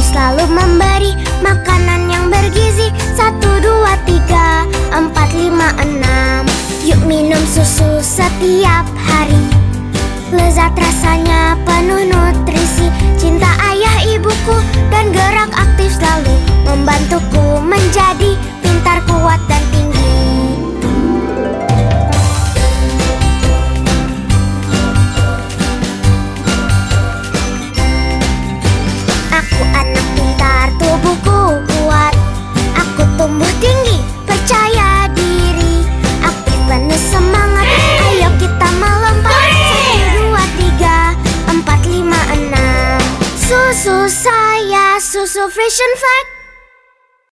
selalu memberi makanan yang bergizi. 1, 2, 3, 4, 5, 6. Yuk minum susu setiap hari. Lezat rasanya penuh nutrisi. Cinta ayah ibuku dan gerak aktif selalu membantuku menjadi pintar, kuat, dan tinggi. Aku anak pintar, tubuhku kuat. Aku tumbuh tinggi, percaya diri. Aktif penuh semangat, ayo kita melompat. 1, 2, 3, 4, 5, 6. Susu saya, susu Frisian Fact.